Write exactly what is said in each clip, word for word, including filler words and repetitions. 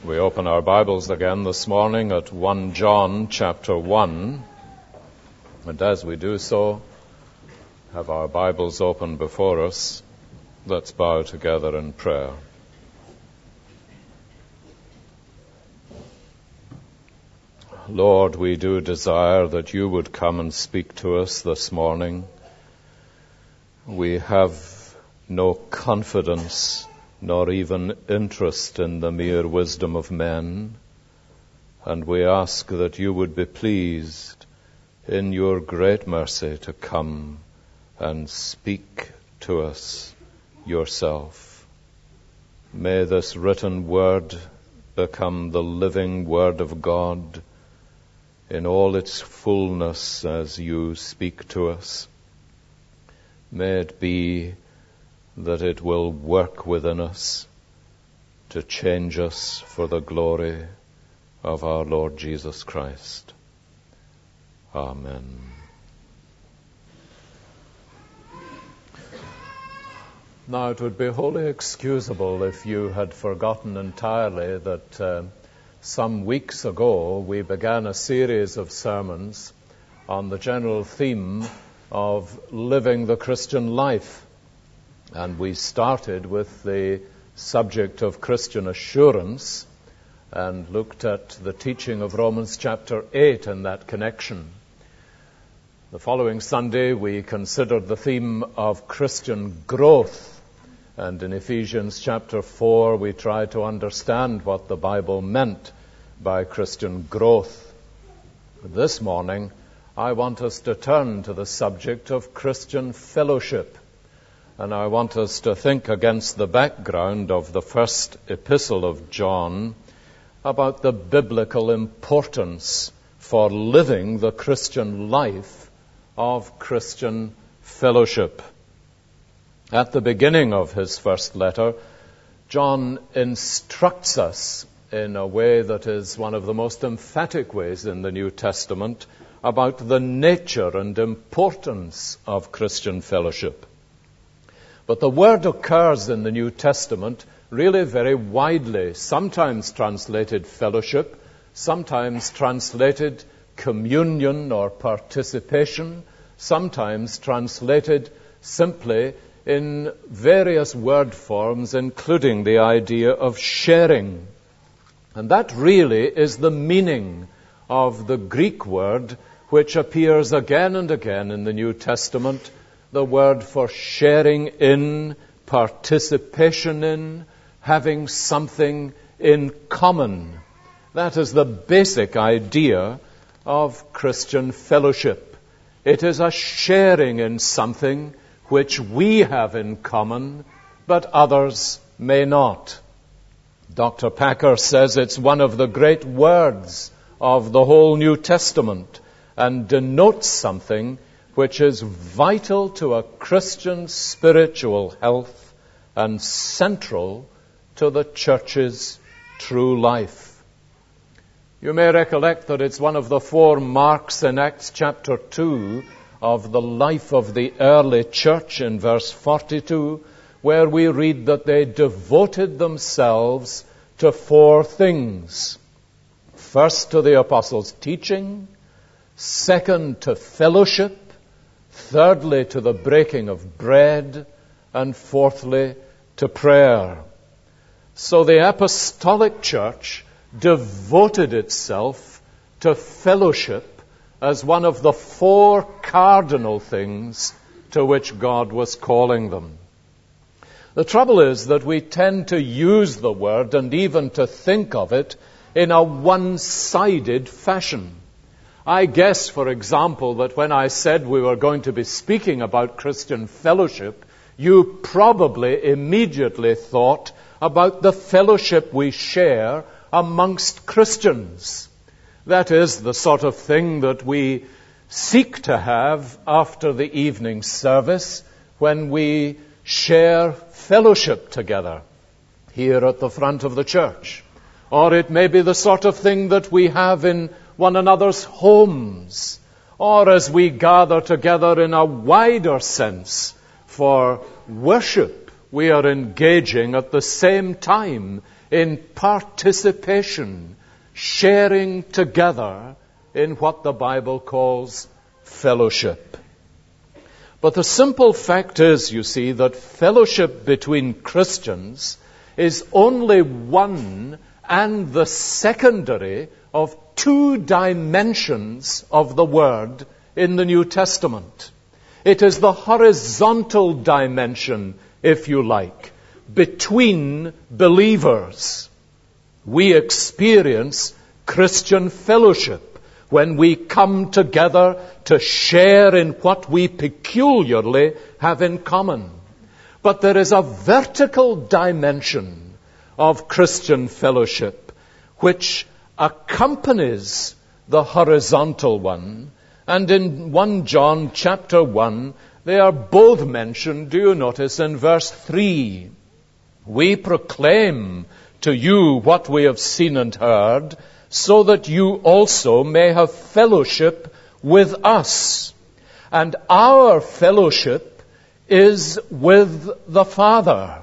We open our Bibles again this morning at First John chapter one, and as we do so, have our Bibles open before us. Let's bow together in prayer. Lord, we do desire that you would come and speak to us this morning. We have no confidence nor even interest in the mere wisdom of men, and we ask that you would be pleased in your great mercy to come and speak to us yourself. May this written word become the living word of God in all its fullness as you speak to us. May it be that it will work within us to change us for the glory of our Lord Jesus Christ. Amen. Now, it would be wholly excusable if you had forgotten entirely that uh, some weeks ago we began a series of sermons on the general theme of living the Christian life. And we started with the subject of Christian assurance and looked at the teaching of Romans chapter eight in that connection. The following Sunday we considered the theme of Christian growth. And in Ephesians chapter four we tried to understand what the Bible meant by Christian growth. This morning I want us to turn to the subject of Christian fellowship. And I want us to think against the background of the first epistle of John about the biblical importance for living the Christian life of Christian fellowship. At the beginning of his first letter, John instructs us in a way that is one of the most emphatic ways in the New Testament about the nature and importance of Christian fellowship. But the word occurs in the New Testament really very widely, sometimes translated fellowship, sometimes translated communion or participation, sometimes translated simply in various word forms, including the idea of sharing. And that really is the meaning of the Greek word which appears again and again in the New Testament, the word for sharing in, participation in, having something in common. That is the basic idea of Christian fellowship. It is a sharing in something which we have in common, but others may not. Doctor Packer says it's one of the great words of the whole New Testament and denotes something which is vital to a Christian spiritual health and central to the church's true life. You may recollect that it's one of the four marks in Acts chapter two of the life of the early church in verse forty-two, where we read that they devoted themselves to four things. First, to the apostles' teaching. Second, to fellowship. Thirdly, to the breaking of bread, and fourthly, to prayer. So the apostolic church devoted itself to fellowship as one of the four cardinal things to which God was calling them. The trouble is that we tend to use the word and even to think of it in a one-sided fashion. I guess, for example, that when I said we were going to be speaking about Christian fellowship, you probably immediately thought about the fellowship we share amongst Christians. That is the sort of thing that we seek to have after the evening service when we share fellowship together here at the front of the church. Or it may be the sort of thing that we have in one another's homes, or as we gather together in a wider sense for worship. We are engaging at the same time in participation, sharing together in what the Bible calls fellowship. But the simple fact is, you see, that fellowship between Christians is only one and the secondary of two dimensions of the Word in the New Testament. It is the horizontal dimension, if you like, between believers. We experience Christian fellowship when we come together to share in what we peculiarly have in common. But there is a vertical dimension of Christian fellowship which accompanies the horizontal one. And in First John chapter one, they are both mentioned, do you notice, in verse three. We proclaim to you what we have seen and heard, so that you also may have fellowship with us. And our fellowship is with the Father.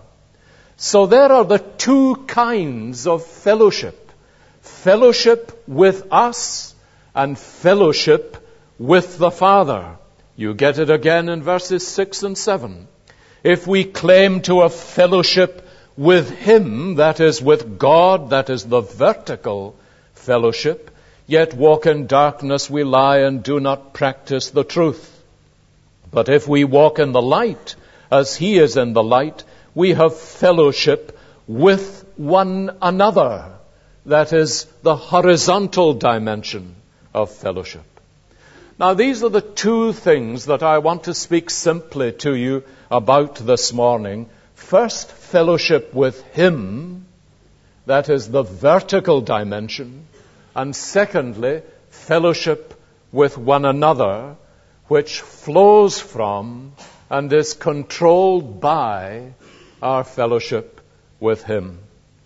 So there are the two kinds of fellowship. Fellowship with us and fellowship with the Father. You get it again in verses six and seven. If we claim to have fellowship with Him, that is with God, that is the vertical fellowship, yet walk in darkness, we lie and do not practice the truth. But if we walk in the light, as He is in the light, we have fellowship with one another. That is the horizontal dimension of fellowship. Now, these are the two things that I want to speak simply to you about this morning. First, fellowship with Him, that is the vertical dimension. And secondly, fellowship with one another, which flows from and is controlled by our fellowship with Him.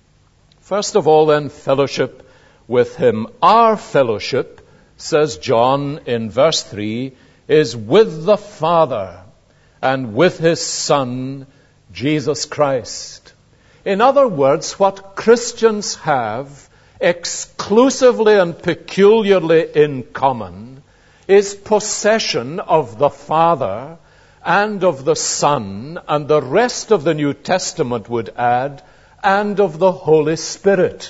First of all, then, fellowship with Him. Our fellowship, says John in verse three, is with the Father and with His Son, Jesus Christ. In other words, what Christians have exclusively and peculiarly in common is possession of the Father and of the Son, and the rest of the New Testament would add, and of the Holy Spirit.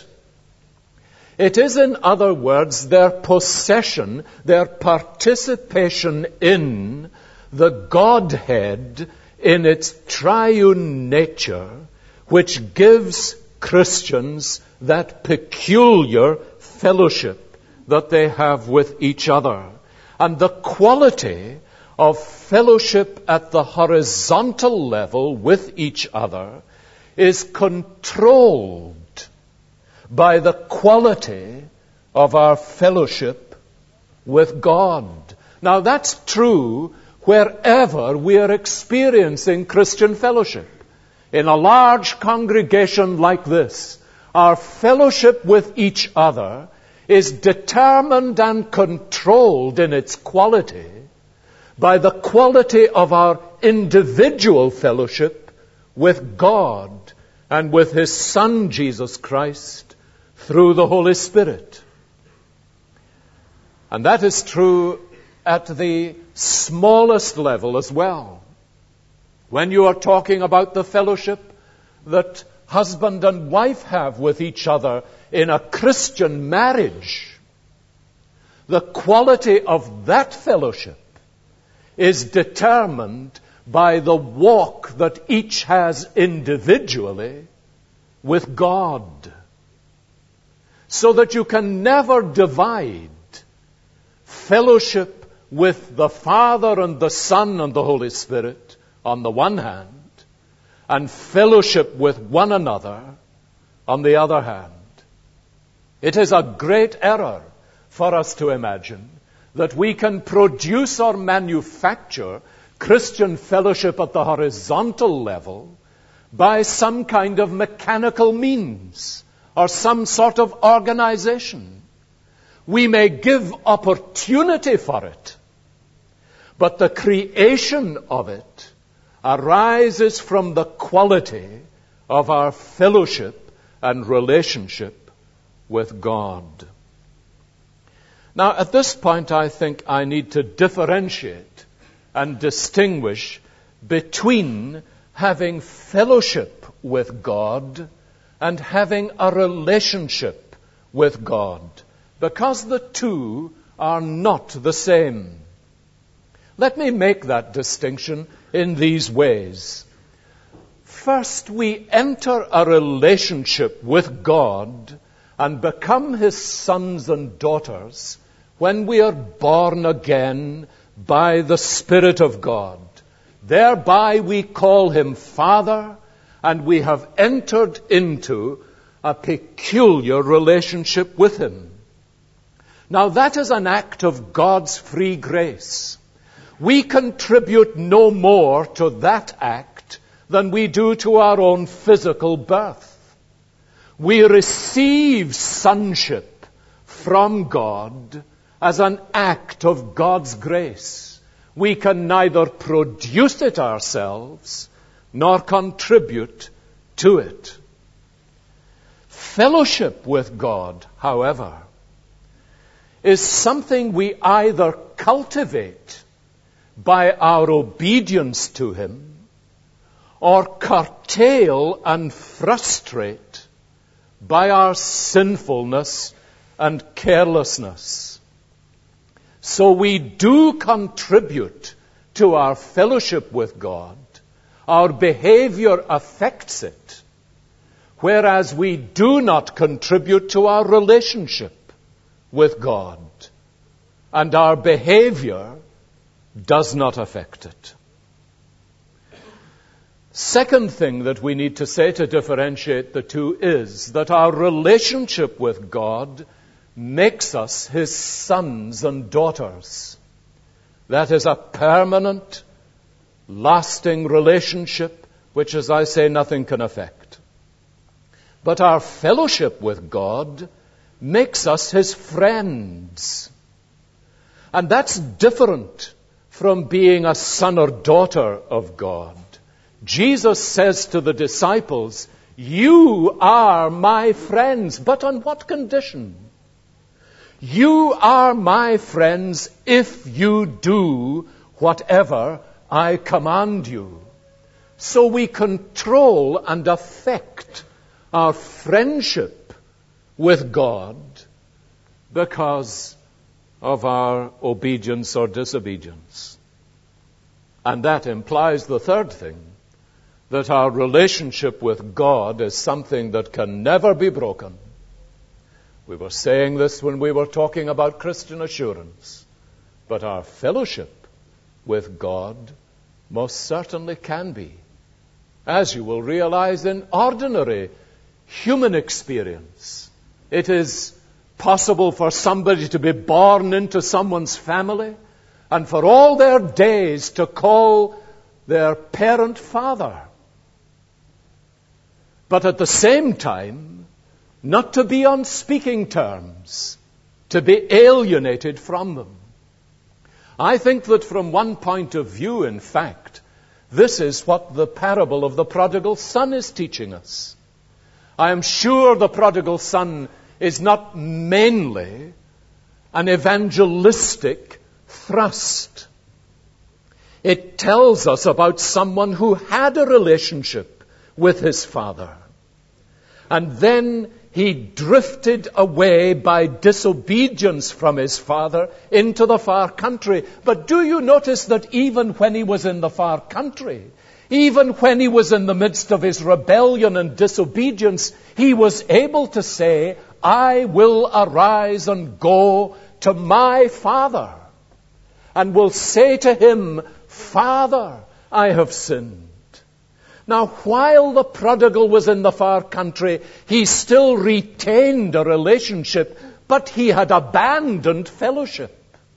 It is, in other words, their possession, their participation in the Godhead in its triune nature, which gives Christians that peculiar fellowship that they have with each other. And the quality of fellowship at the horizontal level with each other is controlled by the quality of our fellowship with God. Now, that's true wherever we are experiencing Christian fellowship. In a large congregation like this, our fellowship with each other is determined and controlled in its quality by the quality of our individual fellowship with God and with His Son, Jesus Christ, through the Holy Spirit. And that is true at the smallest level as well. When you are talking about the fellowship that husband and wife have with each other in a Christian marriage, the quality of that fellowship is determined by the walk that each has individually with God. So that you can never divide fellowship with the Father and the Son and the Holy Spirit on the one hand, and fellowship with one another on the other hand. It is a great error for us to imagine that we can produce or manufacture Christian fellowship at the horizontal level by some kind of mechanical means or some sort of organization. We may give opportunity for it, but the creation of it arises from the quality of our fellowship and relationship with God. Now, at this point, I think I need to differentiate and distinguish between having fellowship with God and having a relationship with God, because the two are not the same. Let me make that distinction in these ways. First, we enter a relationship with God and become His sons and daughters when we are born again by the Spirit of God. Thereby we call Him Father, and we have entered into a peculiar relationship with Him. Now that is an act of God's free grace. We contribute no more to that act than we do to our own physical birth. We receive sonship from God as an act of God's grace. We can neither produce it ourselves nor contribute to it. Fellowship with God, however, is something we either cultivate by our obedience to Him or curtail and frustrate by our sinfulness and carelessness. So we do contribute to our fellowship with God. Our behavior affects it, whereas we do not contribute to our relationship with God, and our behavior does not affect it. Second thing that we need to say to differentiate the two is that our relationship with God makes us His sons and daughters. That is a permanent, lasting relationship which, as I say, nothing can affect. But our fellowship with God makes us His friends. And that's different from being a son or daughter of God. Jesus says to the disciples, "You are my friends." But on what condition? You are my friends if you do whatever I command you. So we control and affect our friendship with God because of our obedience or disobedience. And that implies the third thing, that our relationship with God is something that can never be broken. We were saying this when we were talking about Christian assurance. But our fellowship with God most certainly can be. As you will realize in ordinary human experience, it is possible for somebody to be born into someone's family and for all their days to call their parent father. But at the same time, not to be on speaking terms, to be alienated from them. I think that from one point of view, in fact, this is what the parable of the prodigal son is teaching us. I am sure the prodigal son is not mainly an evangelistic thrust. It tells us about someone who had a relationship with his father. And then he drifted away by disobedience from his father into the far country. But do you notice that even when he was in the far country, even when he was in the midst of his rebellion and disobedience, he was able to say, "I will arise and go to my father, and will say to him, Father, I have sinned." Now, while the prodigal was in the far country, he still retained a relationship, but he had abandoned fellowship.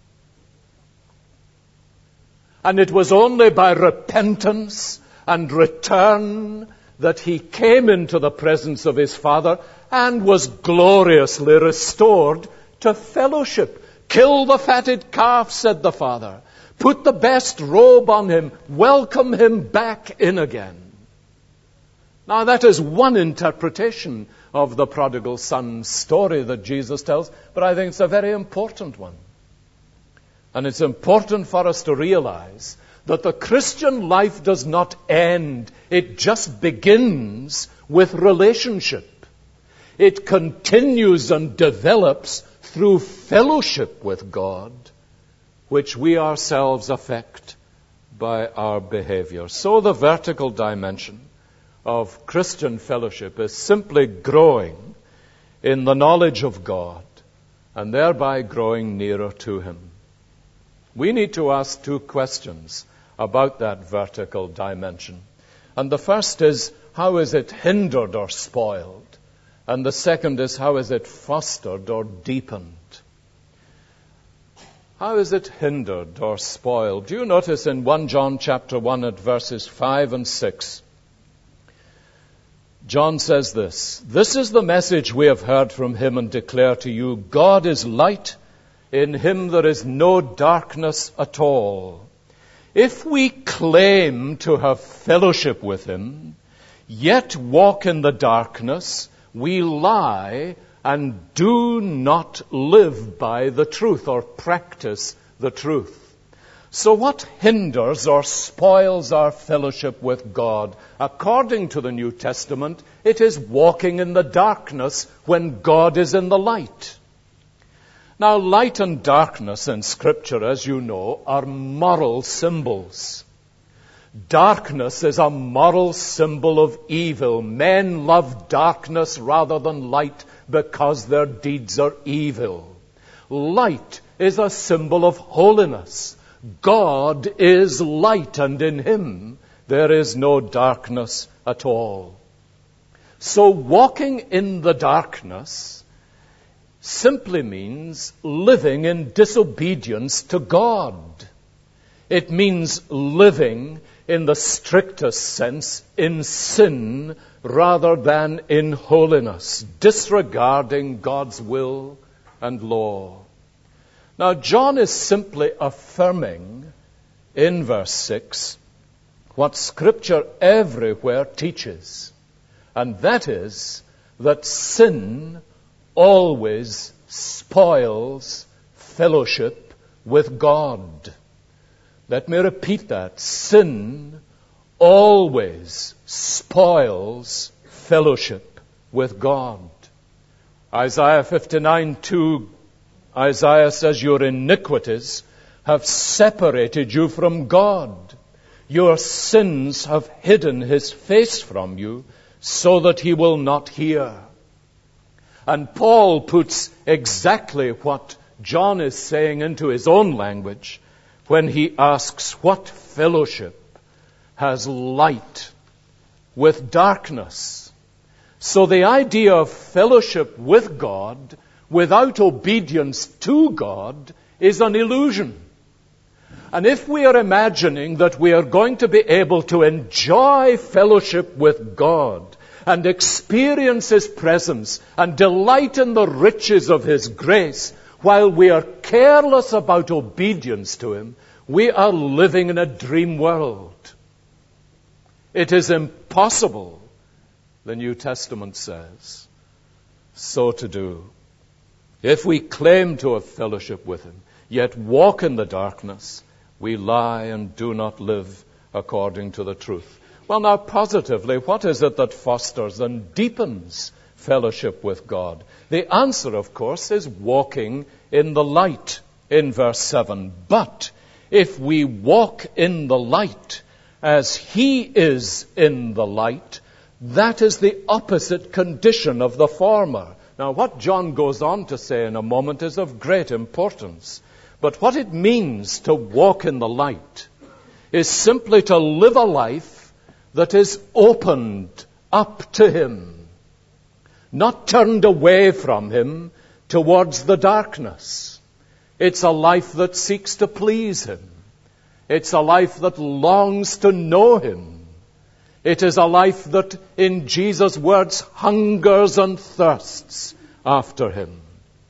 And it was only by repentance and return that he came into the presence of his father and was gloriously restored to fellowship. "Kill the fatted calf," said the father. "Put the best robe on him. Welcome him back in again." Now that is one interpretation of the prodigal son story that Jesus tells, but I think it's a very important one. And it's important for us to realize that the Christian life does not end. It just begins with relationship. It continues and develops through fellowship with God, which we ourselves affect by our behavior. So the vertical dimension of Christian fellowship is simply growing in the knowledge of God and thereby growing nearer to Him. We need to ask two questions about that vertical dimension. And the first is, how is it hindered or spoiled? And the second is, how is it fostered or deepened? How is it hindered or spoiled? Do you notice in First John chapter one at verses five and six, John says this, "This is the message we have heard from Him and declare to you, God is light, in Him there is no darkness at all. If we claim to have fellowship with Him, yet walk in the darkness, we lie and do not live by the truth or practice the truth." So what hinders or spoils our fellowship with God? According to the New Testament, it is walking in the darkness when God is in the light. Now, light and darkness in Scripture, as you know, are moral symbols. Darkness is a moral symbol of evil. Men love darkness rather than light because their deeds are evil. Light is a symbol of holiness. God is light, and in Him there is no darkness at all. So walking in the darkness simply means living in disobedience to God. It means living in the strictest sense in sin rather than in holiness, disregarding God's will and law. Now, John is simply affirming in verse six what Scripture everywhere teaches, and that is that sin always spoils fellowship with God. Let me repeat that. Sin always spoils fellowship with God. Isaiah fifty-nine two, Isaiah says, "Your iniquities have separated you from God. Your sins have hidden His face from you so that He will not hear." And Paul puts exactly what John is saying into his own language when he asks, what fellowship has light with darkness? So the idea of fellowship with God without obedience to God is an illusion. And if we are imagining that we are going to be able to enjoy fellowship with God and experience His presence and delight in the riches of His grace while we are careless about obedience to Him, we are living in a dream world. It is impossible, the New Testament says, so to do. If we claim to have fellowship with Him, yet walk in the darkness, we lie and do not live according to the truth. Well, now, positively, what is it that fosters and deepens fellowship with God? The answer, of course, is walking in the light in verse seven. But if we walk in the light as He is in the light, that is the opposite condition of the former. Now, what John goes on to say in a moment is of great importance. But what it means to walk in the light is simply to live a life that is opened up to Him, not turned away from Him towards the darkness. It's a life that seeks to please Him. It's a life that longs to know Him. It is a life that, in Jesus' words, hungers and thirsts after Him.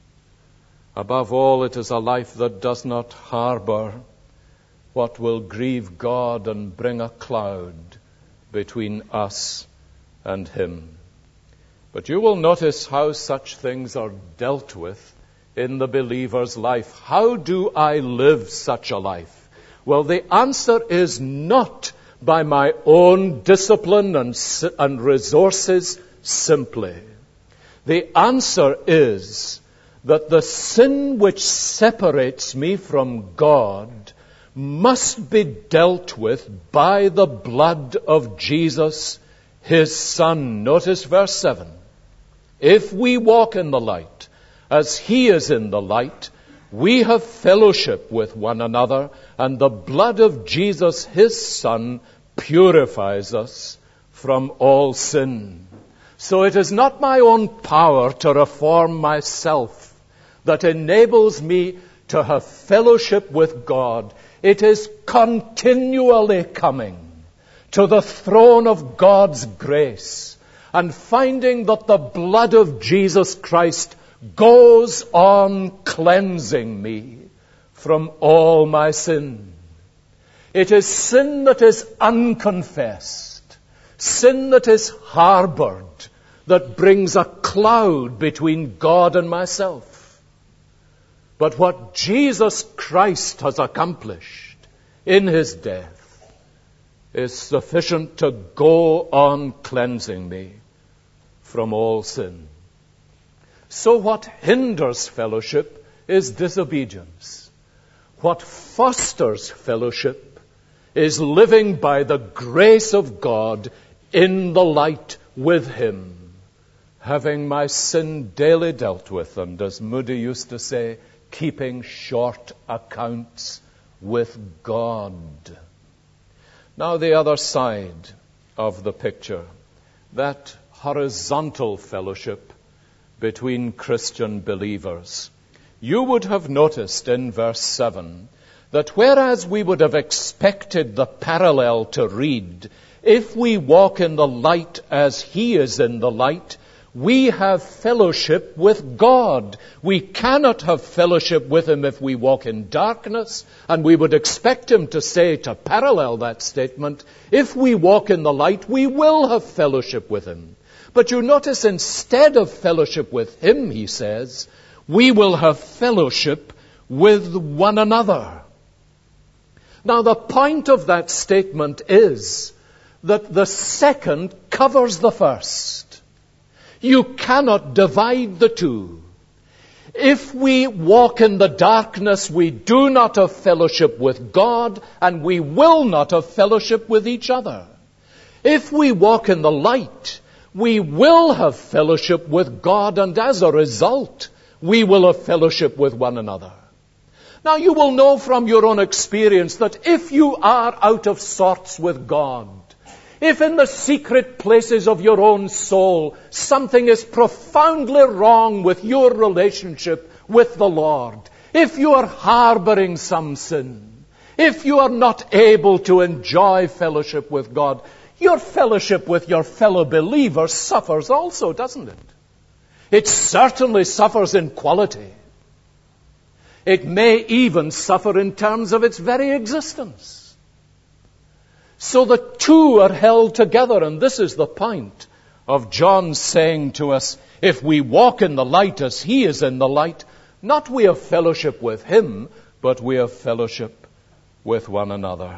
Above all, it is a life that does not harbor what will grieve God and bring a cloud between us and Him. But you will notice how such things are dealt with in the believer's life. How do I live such a life? Well, the answer is not by my own discipline and, and resources simply. The answer is that the sin which separates me from God must be dealt with by the blood of Jesus, His Son. Notice verse seven. If we walk in the light, as He is in the light, we have fellowship with one another, and the blood of Jesus, His Son, purifies us from all sin. So it is not my own power to reform myself that enables me to have fellowship with God. It is continually coming to the throne of God's grace and finding that the blood of Jesus Christ goes on cleansing me from all my sin. It is sin that is unconfessed, sin that is harbored, that brings a cloud between God and myself. But what Jesus Christ has accomplished in His death is sufficient to go on cleansing me from all sin. So what hinders fellowship is disobedience. What fosters fellowship is living by the grace of God in the light with Him, having my sin daily dealt with, and as Moody used to say, keeping short accounts with God. Now the other side of the picture, that horizontal fellowship between Christian believers. You would have noticed in verse seven that whereas we would have expected the parallel to read, if we walk in the light as He is in the light, we have fellowship with God. We cannot have fellowship with Him if we walk in darkness, and we would expect Him to say, to parallel that statement, if we walk in the light, we will have fellowship with Him. But you notice instead of fellowship with Him, He says, we will have fellowship with one another. Now the point of that statement is that the second covers the first. You cannot divide the two. If we walk in the darkness, we do not have fellowship with God, and we will not have fellowship with each other. If we walk in the light, we will have fellowship with God, and as a result, we will have fellowship with one another. Now you will know from your own experience that if you are out of sorts with God, if in the secret places of your own soul something is profoundly wrong with your relationship with the Lord, if you are harboring some sin, if you are not able to enjoy fellowship with God, your fellowship with your fellow believers suffers also, doesn't it? It certainly suffers in quality. It may even suffer in terms of its very existence. So the two are held together, and this is the point of John saying to us, if we walk in the light as He is in the light, not we have fellowship with Him, but we have fellowship with one another.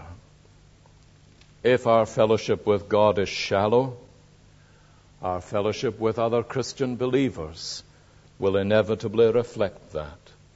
If our fellowship with God is shallow, our fellowship with other Christian believers will inevitably reflect that.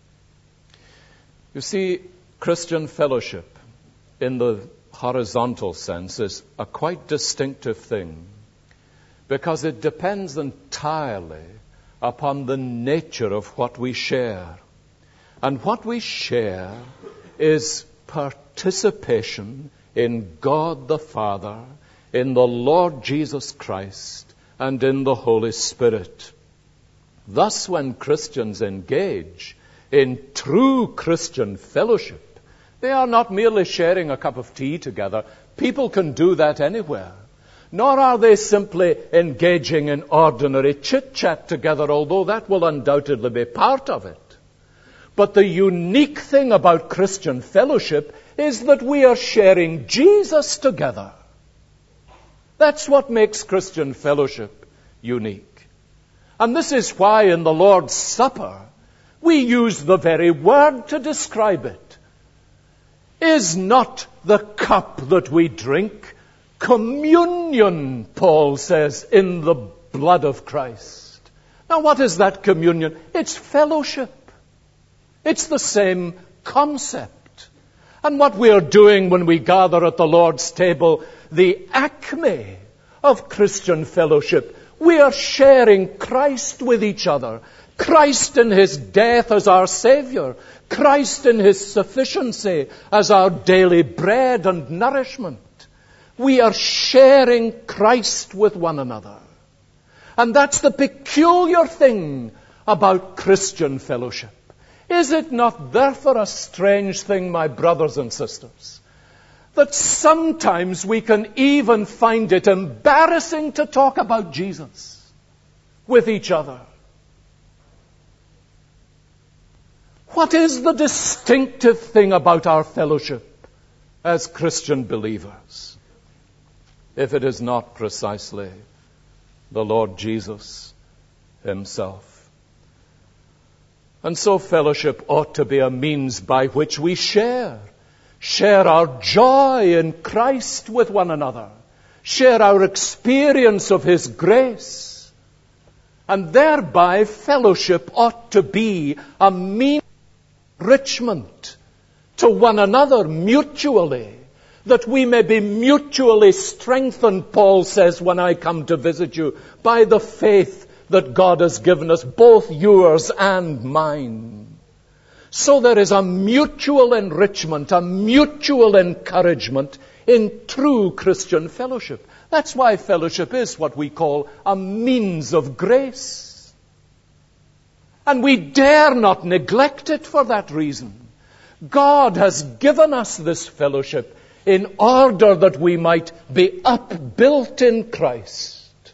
You see, Christian fellowship in the horizontal sense is a quite distinctive thing because it depends entirely upon the nature of what we share. And what we share is participation in God the Father, in the Lord Jesus Christ, and in the Holy Spirit. Thus, when Christians engage in true Christian fellowship, they are not merely sharing a cup of tea together. People can do that anywhere. Nor are they simply engaging in ordinary chit-chat together, although that will undoubtedly be part of it. But the unique thing about Christian fellowship is that we are sharing Jesus together. That's what makes Christian fellowship unique. And this is why in the Lord's Supper we use the very word to describe it. Is not the cup that we drink communion, Paul says, in the blood of Christ? Now what is that communion? It's fellowship. It's the same concept. And what we are doing when we gather at the Lord's table, the acme of Christian fellowship, we are sharing Christ with each other. Christ in His death as our Savior. Christ in His sufficiency as our daily bread and nourishment. We are sharing Christ with one another. And that's the peculiar thing about Christian fellowship. Is it not therefore a strange thing, my brothers and sisters, that sometimes we can even find it embarrassing to talk about Jesus with each other? What is the distinctive thing about our fellowship as Christian believers, if it is not precisely the Lord Jesus Himself? And so fellowship ought to be a means by which we share. Share our joy in Christ with one another. Share our experience of His grace. And thereby fellowship ought to be a means of enrichment to one another mutually, that we may be mutually strengthened, Paul says, when I come to visit you, by the faith that God has given us, both yours and mine. So there is a mutual enrichment, a mutual encouragement in true Christian fellowship. That's why fellowship is what we call a means of grace. And we dare not neglect it for that reason. God has given us this fellowship in order that we might be upbuilt in Christ.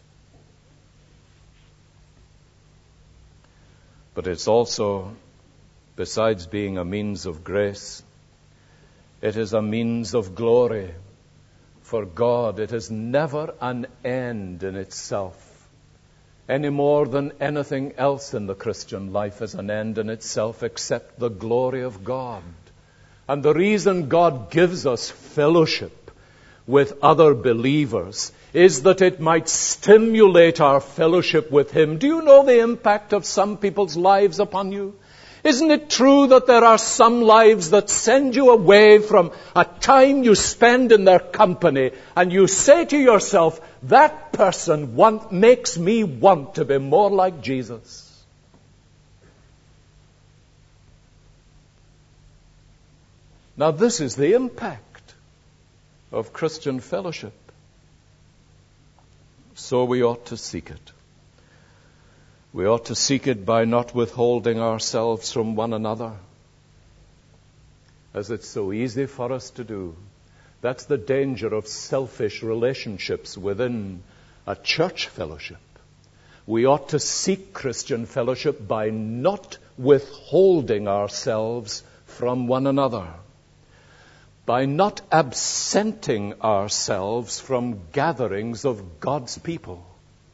But it's also, besides being a means of grace, it is a means of glory. For God, it is never an end in itself, any more than anything else in the Christian life is an end in itself except the glory of God. And the reason God gives us fellowship with other believers is that it might stimulate our fellowship with Him. Do you know the impact of some people's lives upon you? Isn't it true that there are some lives that send you away from a time you spend in their company and you say to yourself, that person want, makes me want to be more like Jesus? Now this is the impact of Christian fellowship. So we ought to seek it. We ought to seek it by not withholding ourselves from one another, as it's so easy for us to do. That's the danger of selfish relationships within a church fellowship. We ought to seek Christian fellowship by not withholding ourselves from one another, by not absenting ourselves from gatherings of God's people,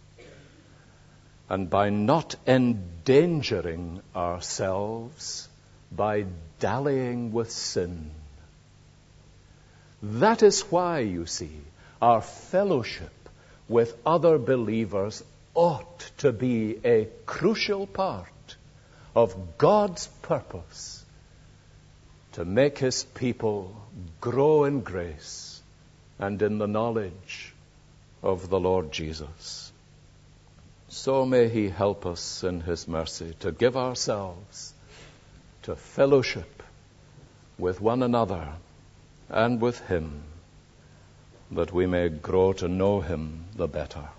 and by not endangering ourselves by dallying with sin. That is why, you see, our fellowship with other believers ought to be a crucial part of God's purpose to make His people grow in grace and in the knowledge of the Lord Jesus. So may He help us in His mercy to give ourselves to fellowship with one another and with Him, that we may grow to know Him the better.